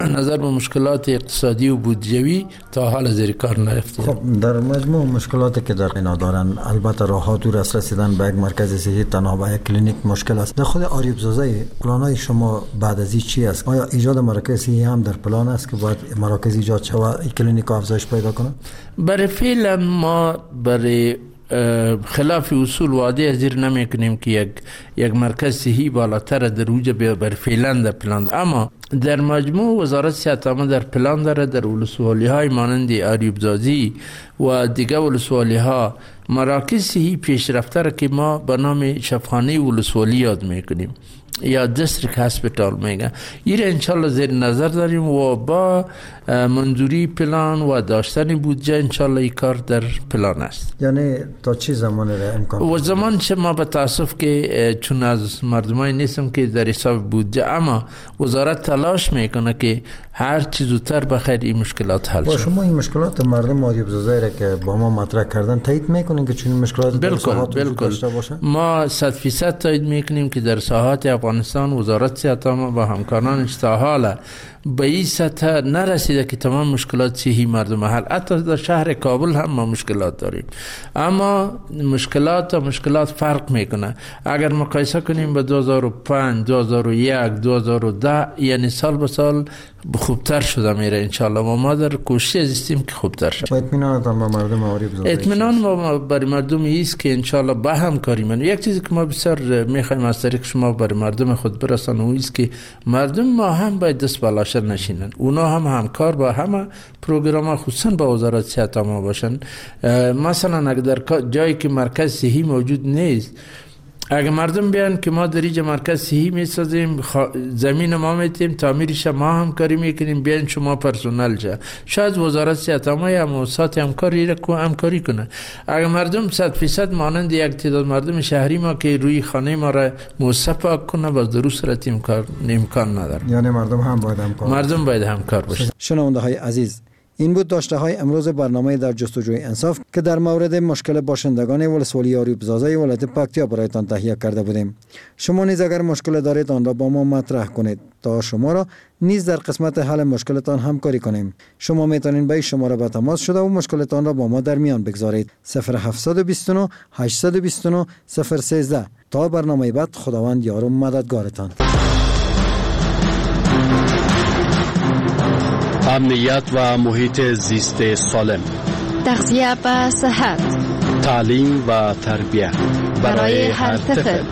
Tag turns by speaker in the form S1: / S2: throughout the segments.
S1: نظر به مشکلات اقتصادی و بودجوی تا حال زیر کار نرفته.
S2: خب در مجموع مشکلاتی که در اینا دارن، البته راه دور رسیدن به یک مرکز صحی تنها به یک کلینیک مشکل است. در خود آریوب زوزه پلانای شما بعد از این چی است؟ آیا ایجاد مراکز صحی هم در پلان است که باید مراکز ایجاد شود، این کلینیک افزایش پیدا کنه؟
S1: برای فعلا ما برای خلاف اصول وعده زیر نمی کنیم که یک مرکز صحی بالاتر در اوج بر فعلا در پلان، اما در مجموع وزارت صحت عامه در پلان داره در ولسوالی های مانند آریوب زازی و دیگر ولسوالی ها مراکز صحی پیشرفته را که ما به نام شفاخانه ولسوالی یاد میکنیم یا دیستریکت هاسپیتال میگه، این انشالله زیر نظر داریم و با منظوری پلان و داشتن بودجه انشالله این کار در پلان است.
S2: یعنی تا چه زمان را امکان؟
S1: و زمان چه ما به تاسف که چون از مردمای نیستم که در حساب بودجه، اما وزارت تلاش میکنه که هر چیز زودتر بخیر این مشکلات حل
S2: شود.
S1: شد.
S2: شما این مشکلات مردم آریوب زوزه را که با ما مطرح کردن تایید میکنین که چون مشکلات در ساحات داشته باشه؟
S1: ما 100% تایید میکنیم که در ساحات افغانستان وزارت صحت عامه و همکارانش تا حالا به این سطح نرسیده که تمام مشکلات صحی مردم حل. حتی در شهر کابل هم ما مشکلات داریم، اما مشکلات فرق میکنه. اگر مقایسه کنیم به 2005 2001 2010 یعنی سال به سال خوبتر شده میره انشالله و ما در کوشش هستیم که خوبتر شه.
S2: اطمینانتان به مردم آریوب زوزه؟
S1: اطمینان ما برای مردم است که انشالله به همکاری من یک چیزی که ما بسیار میخوایم از طریق شما برای مردم خود برسانیم او است که مردم ما هم باید دست بالاشر نشینن، اونا هم همکار با همه پروگرام خصوصا با وزارت صحت عامه باشن. مثلا اگر در جایی که مرکز صحی موجود نیست، اگر مردم بیان که ما در اینجا مرکز صحی میسازیم، زمین ما میتیم تعمیرش ما همکاری میکنیم، بیان شما پرسنل جا، شاید وزارت صحت عامه یا موسسات همکاری کنه. اگر مردم 100% مانند یک تعداد مردم شهری ما که روی خانه ما را موسسه پاک کنه، باز در صورت امکان نداره.
S2: یعنی مردم باید همکار
S1: باشه.
S2: شنونده های عزیز، این بود داشته های امروز برنامه در جستجوی انصاف که در مورد مشکل باشندگان ولسوالی آریوب زوزه ولایت پکتیا برایتان تهیه کرده بودیم. شما نیز اگر مشکل دارید آن را با ما مطرح کنید تا شما را نیز در قسمت حل مشکلتان همکاری کنیم. شما میتونید به شماره به تماس شده و مشکلتان را با ما در میان بگذارید. 0729 829 013. تا برنامه بعد، خداوند یار و مددگارتان.
S3: امنیت و محیط زیست سالم،
S4: تغذیه و صحت،
S3: تعلیم و تربیت برای هر طفل.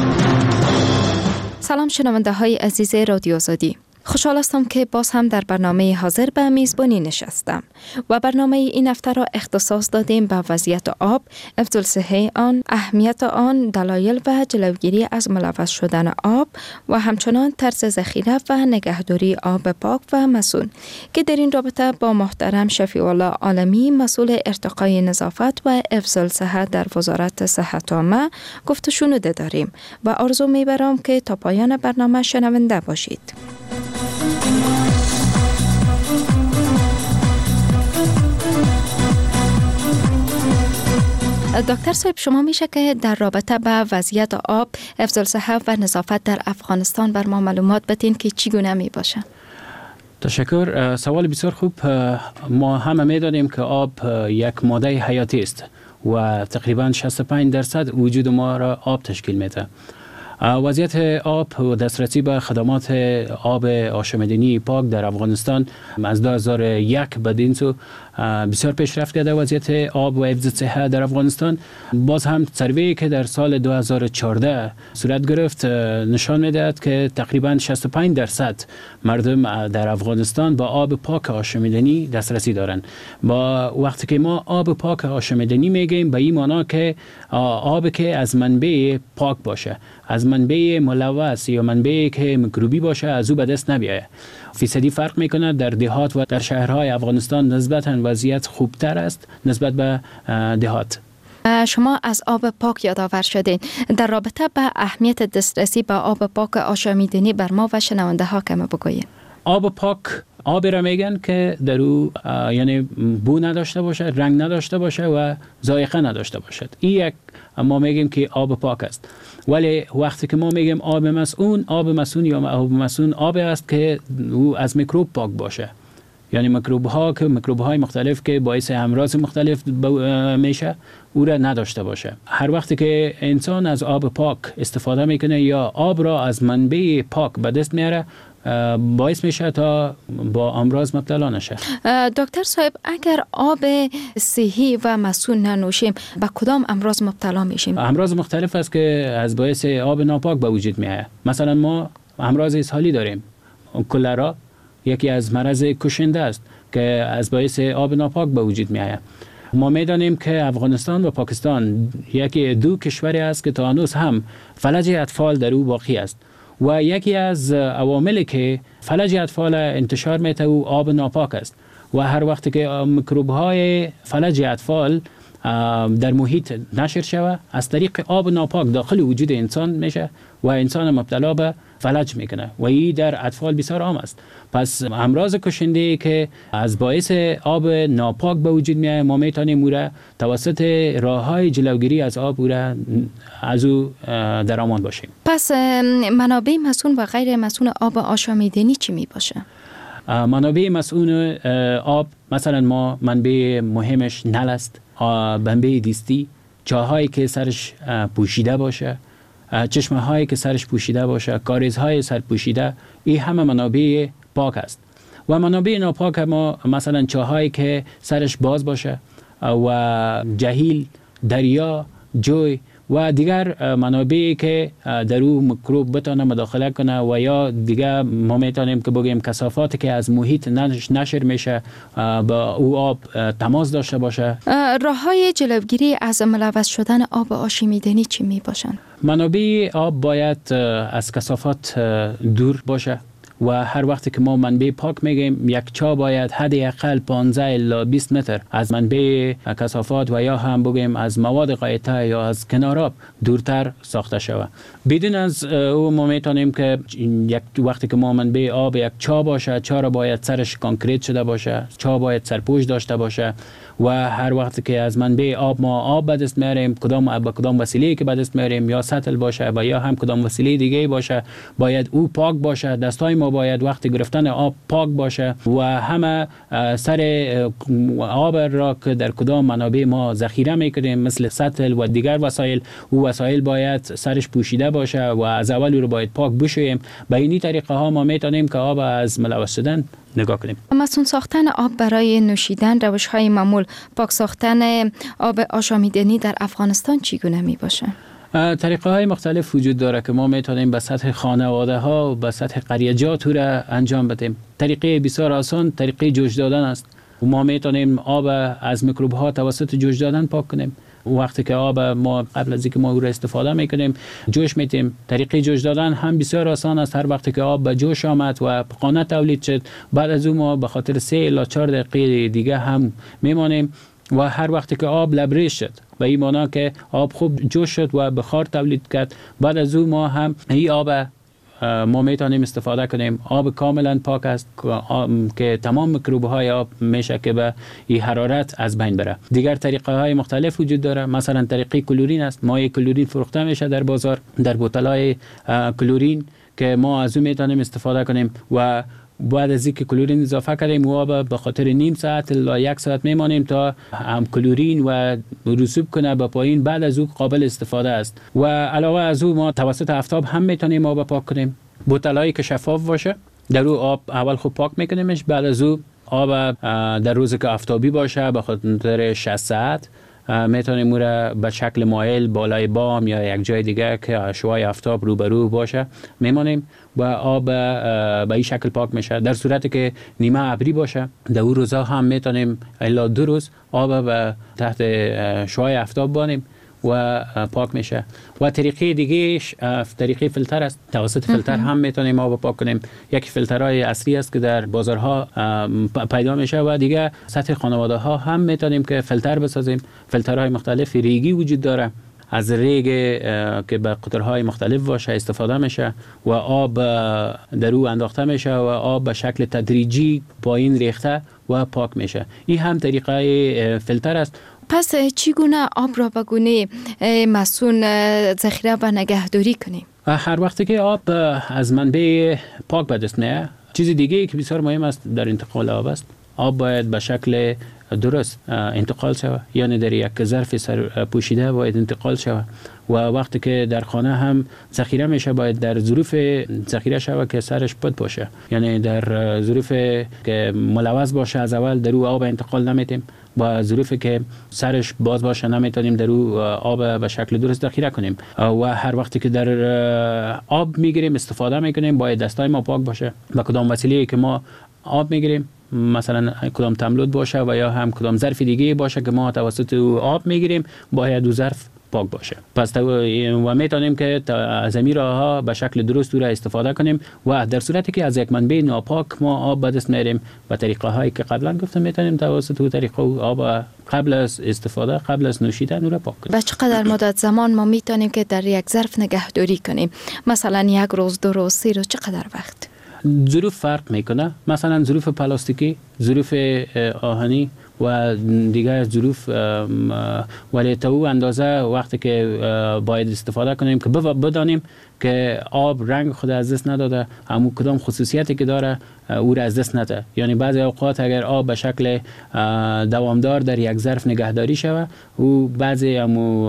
S4: سلام شنونده های عزیز رادیو آزادی، خوشحال هستم که باز هم در برنامه حاضر به میزبانی نشستم و برنامه این هفته را اختصاص دادیم به وضعیت آب، افضل‌صحه آن، اهمیت آن، دلایل و جلوگیری از ملوث شدن آب و همچنان طرز ذخیره و نگهداری آب پاک و مسئول که در این رابطه با محترم شفیع الله عالمی مسئول ارتقای نظافت و افضل‌صحه در وزارت صحت عامه گفت و شنوده داریم و آرزو می‌برم که تا پایان برنامه شنونده باشید. دکتر صاحب، شما میشه که در رابطه با وضعیت آب، افضل‌صحه و نظافت در افغانستان بر ما معلومات بدین که چگونه می باشه؟
S5: تشکر. سوال بسیار خوب. ما همه میدانیم که آب یک ماده حیاتی است و تقریبا 65% وجود ما را آب تشکیل میده. وضعیت آب و دسترسی به خدمات آب آشامیدنی پاک در افغانستان از 2001 به این سو بسیار پیشرفت کرده. وضعیت آب و حفظ صحه در افغانستان، باز هم سروی که در سال 2014 صورت گرفت نشان میدهد که تقریبا 65% مردم در افغانستان با آب پاک آشامیدنی دسترسی دارند. با وقتی که ما آب پاک آشامیدنی میگیم، به این معنی که آب که از منبع پاک باشه، از منبع ملوث یا منبعی که میکروبی باشه از او به دست نبیاید. فیصدی فرق میکنه. در دهات و در شهرهای افغانستان نسبتاً وضعیت خوبتر است نسبت به دهات.
S4: شما از آب پاک یادآور شدین. در رابطه با اهمیت دسترسی به آب پاک آشامیدنی بر ما و شنونده ها کمی بگویید.
S5: آب پاک آبی را میگن که در او یعنی بو نداشته باشه، رنگ نداشته باشه و ذائقه نداشته باشد. این یک ما میگیم که آب پاک است. ولی وقتی که ما میگیم آب مسئون یا آب مسئون آب است که او از میکروب پاک باشه، یعنی میکروب های مختلف که باعث امراض مختلف میشه او را نداشته باشه. هر وقتی که انسان از آب پاک استفاده میکنه یا آب را از منبع پاک به دست میاره، باعث میشه تا با امراض مبتلا نشه.
S4: دکتر صاحب، اگر آب صحی و مسئول ننوشیم به کدام امراض مبتلا میشیم؟
S5: امراض مختلف است که از باعث آب ناپاک به وجود میاد. مثلا ما امراض اسهالی داریم. کلرا یکی از مرض کشنده است که از باعث آب ناپاک به وجود میاد. ما میدانیم که افغانستان و پاکستان یکی دو کشوری است که تا هنوز هم فلج اطفال در او باقی است و یکی از عواملی که فلج اطفال انتشار میده او آب ناپاک است و هر وقتی که میکروب های فلج اطفال در محیط نشر شود، از طریق آب ناپاک داخل وجود انسان میشه و انسان مبتلا به فلج میکنه و این در اطفال بسیار عام است. پس امراض کشنده که از باعث آب ناپاک به وجود میاد، ما میتونیم او را توسط راههای جلوگیری از آب از او در امان باشیم.
S4: پس منابع مسئول و غیر مسئول آب آشامیدنی چی می باشه؟
S5: منابع مسئول آب مثلا ما منبع مهمش نل است، منبع دیستی، جاهایی که سرش پوشیده باشه، چشمه هایی که سرش پوشیده باشه، کاریزهای سر پوشیده، این همه منابع پاک است. و منابع ناپاک ما مثلا چاهایی که سرش باز باشه و جهیل، دریا، جوی و دیگر منابعی که در او میکروب بتونه مداخله کنه و یا دیگر ما میتونیم که بگیم کثافاتی که از محیط نشر میشه با او آب تماس داشته باشه.
S4: راههای جلوگیری از ملوث شدن آب آشامیدنی چی می باشن؟
S5: منابع آب باید از کثافات دور باشه و هر وقتی که ما منبع پاک میگیم، یک چا باید حداقل 15 الی 20 متر از منبع کثافات و یا هم بگیم از مواد غایطه یا از کنار آب دورتر ساخته شود. بدون از او ما میتونیم که یک وقتی که ما منبع آب یک چا باشه، چا را باید سرش کانکریت شده باشه، چا باید سرپوش داشته باشه و هر وقتی که از منبع آب ما آب به دست میاریم، کدام وسیله‌ای که به دست میاریم، یا سطل باشه و یا هم کدام وسیله دیگه باشه، باید او پاک باشه. دستای ما باید وقتی گرفتن آب پاک باشه و همه سر آب را که در کدام منابع ما ذخیره میکنیم مثل سطل و دیگر وسایل، او وسایل باید سرش پوشیده باشه و از اول رو باید پاک بشوییم. به این طریقه ها ما میتونیم که آب از ملوث شدن نگاه کنیم.
S4: مسئول ساختن آب برای نوشیدن، روش‌های معمول پاک ساختن آب آشامیدنی در افغانستان چگونه می باشه؟
S5: طریقه های مختلف وجود داره که ما میتونیم به سطح خانواده ها و به سطح قریجات را انجام بدیم. طریقه بسیار آسان طریقه جوش دادن است و ما میتونیم آب از میکروب ها توسط جوش دادن پاک کنیم. وقتی که آب ما قبل از اینکه ما او را استفاده میکنیم جوش میتیم. طریقه جوش دادن هم بسیار آسان است. هر وقتی که آب به جوش آمد و قانع تولید شد، بعد از اون ما به خاطر 3 الی 4 دقیقه دیگه هم میمانیم و هر وقتی که آب لبریز شد و این معنی که آب خوب جوش شد و بخار تولید کرد، بعد از اون ما هم این آب ما میتونیم استفاده کنیم. آب کاملا پاک است که تمام میکروب های آب میشه که به این حرارت از بین بره. دیگر طریقه های مختلف وجود داره. مثلا طریقه کلورین است. مایع کلورین فروخته میشه در بازار در بوتل های کلورین که ما از اون میتونیم استفاده کنیم و بعد از اینکه کلورین اضافه کردیم و آب به خاطر نیم ساعت الی 1 ساعت میمانیم تا هم کلورین و رسوب کنه به پایین. بعد از او قابل استفاده است و علاوه از او ما توسط آفتاب هم میتونیم آب پاک کنیم. بوتلایی که شفاف باشه در او آب اول خوب پاک میکنیمش، بعد از او آب در روزی که آفتابی باشه به خاطر 6 ساعت میتونیم او را به شکل مایل بالای بام یا یک جای دیگه که شعاع آفتاب روبرو باشه میمانیم و آب به این شکل پاک میشه. در صورتی که نیمه ابری باشه در اون روزا هم میتونیم الا 2 روز آب به تحت شعاع آفتاب بانیم و پاک میشه. و طریقه دیگه طریقه فیلتر است. توسط فیلتر هم میتونیم آب پاک کنیم. یک فیلترهای اصلی است که در بازارها پیدا میشه و دیگه سطح خانواده ها هم میتونیم که فیلتر بسازیم. فیلترهای مختلف ریگی وجود داره. از ریگ که به قطرهای مختلف باشه استفاده میشه و آب در او انداخته میشه و آب به شکل تدریجی پایین ریخته و پاک میشه. این هم طریقه فیلتر است.
S4: پس چگونه آب را به گونه مسون ذخیره و نگهداری کنیم؟
S5: هر وقتی که آب از منبع پاک به دست میاد، چیز دیگه که بسیار مهم است در انتقال آب است، آب باید به شکل درست انتقال شود، یعنی در یک ظرف سر پوشیده باید انتقال شود و وقتی که در خانه هم ذخیره میشه باید در ظروف ذخیره شود که سرش پد باشه، یعنی در ظروف که ملوث باشه از اول در او آب انتقال نمیتیم، با ظروفی که سرش باز باشه نمیتونیم در او آب به شکل درست ذخیره کنیم و هر وقتی که در آب میگیریم استفاده میکنیم باید دستای ما پاک باشه. با کدام وسیله‌ای که ما آب میگیریم، مثلا کدام تملود باشه و یا هم کدام ظرف دیگه باشه که ما توسط آب میگیریم باید دو ظرف پاک باشه. پس و میتونیم که از این راه‌ها به شکل درست او را استفاده کنیم و در صورتی که از یک منبع ناپاک ما آب به دست میاریم به طریقه هایی که قبلا گفتم میتونیم توسط طریقه آب قبل از استفاده، قبل از نوشیدن او را پاک کنیم.
S4: و چقدر مدت زمان ما میتونیم که در یک ظرف نگهداری کنیم؟ مثلا یک روز، 2 روز، 3 روز، چقدر وقت؟
S5: ظروف فرق میکنه. مثلا ظروف پلاستیکی، ظروف آهنی و دیگر ظروف، ولی تا او اندازه وقتی که باید استفاده کنیم که بدانیم که آب رنگ خود از دست نداده، اما کدام خصوصیتی که داره او را از دست نده. یعنی بعضی اوقات اگر آب به شکل دوامدار در یک ظرف نگهداری شود او بعضی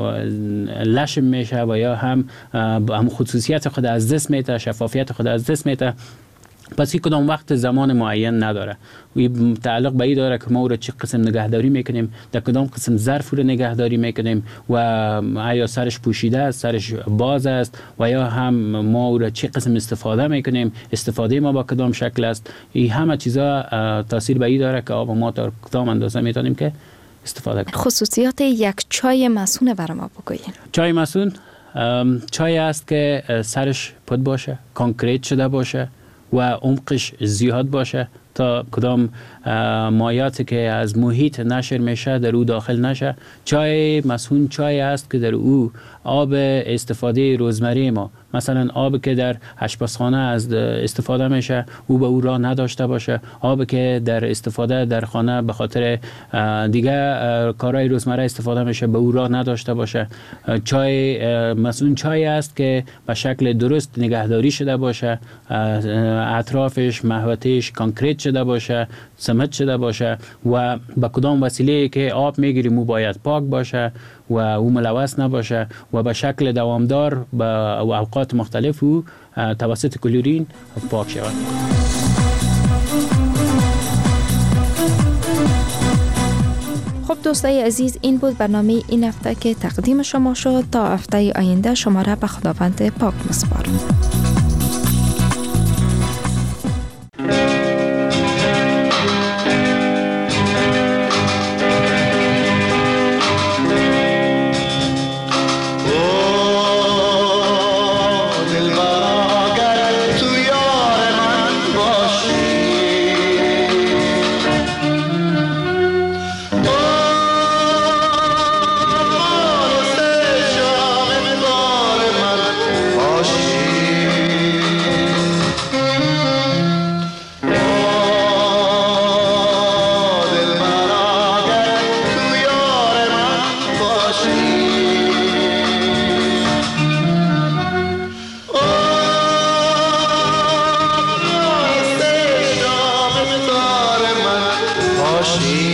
S5: لشم میشه و یا هم خصوصیت خود از دست میده، شفافیت خود از دست میده. پس این کدام وقت زمان معین نداره. و تعلق به این داره که ما او را چه قسم نگهداری میکنیم، در کدام قسم ظرف رو نگهداری میکنیم و آیا سرش پوشیده است، سرش باز است و یا هم ما او را چه قسم استفاده میکنیم، استفاده ما با کدام شکل است. این همه چیزا تاثیر به این داره که آب ما تا کدام اندازه میتونیم که استفاده کنیم.
S4: خصوصیات یک چای مسون برای ما بگوین.
S5: چای مسون چای است که سرش پد باشه، کانکریت شده باشه و عمقش زیاد باشه تا کدام مایعاتی که از محیط نشر میشه در او داخل نشه. چای مسون چای است که در او آب استفاده روزمره ما، مثلا آب که در آشپزخانه از استفاده میشه او به او راه نداشته باشه، آب که در استفاده در خانه به خاطر دیگه کارهای روزمره استفاده میشه به او راه نداشته باشه. چای مسون چای است که به شکل درست نگهداری شده باشه، اطرافش محوطه‌اش کانکریت شده باشه، سمت شده باشه و با کدام وسیله که آب میگیریم او باید پاک باشه و او ملوث نباشه و به شکل دوامدار به اوقات مختلف او توسط کلورین پاک شود.
S4: خب دوستای عزیز، این بود برنامه این هفته که تقدیم شما شد. تا هفته آینده شما را به خداوند پاک می‌سپارم.
S6: باشی